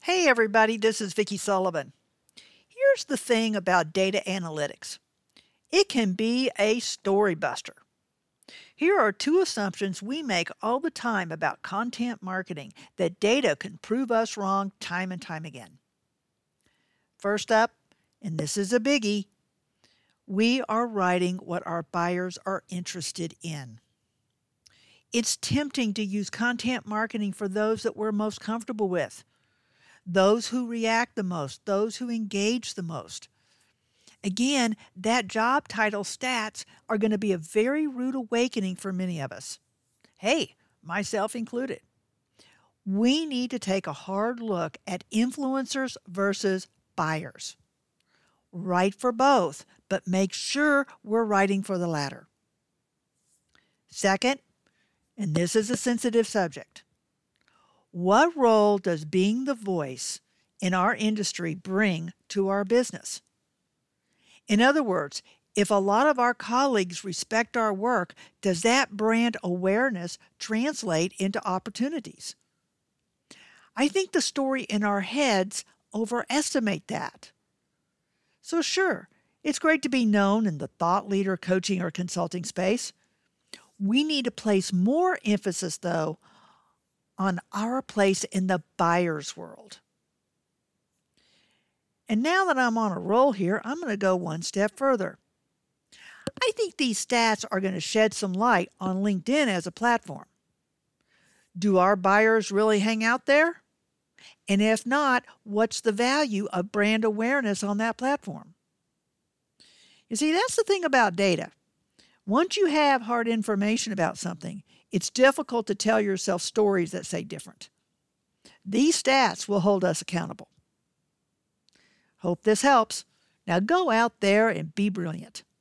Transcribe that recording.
Hey everybody, this is Vicki Sullivan. Here's the thing about data analytics. It can be a story buster. Here are two assumptions we make all the time about content marketing that data can prove us wrong time and time again. First up, and this is a biggie, we are writing what our buyers are interested in. It's tempting to use content marketing for those that we're most comfortable with, those who react the most, those who engage the most. Again, that job title stats are going to be a very rude awakening for many of us. Hey, myself included. We need to take a hard look at influencers versus buyers. Write for both, but make sure we're writing for the latter. Second, and this is a sensitive subject, what role does being the voice in our industry bring to our business? In other words, if a lot of our colleagues respect our work, does that brand awareness translate into opportunities? I think the story in our heads overestimate that. So sure, it's great to be known in the thought leader, coaching, or consulting space. We need to place more emphasis, though, on our place in the buyer's world. And now that I'm on a roll here, I'm going to go one step further. I think these stats are going to shed some light on LinkedIn as a platform. Do our buyers really hang out there? And if not, what's the value of brand awareness on that platform? You see, that's the thing about data. Once you have hard information about something, it's difficult to tell yourself stories that say different. These stats will hold us accountable. Hope this helps. Now go out there and be brilliant.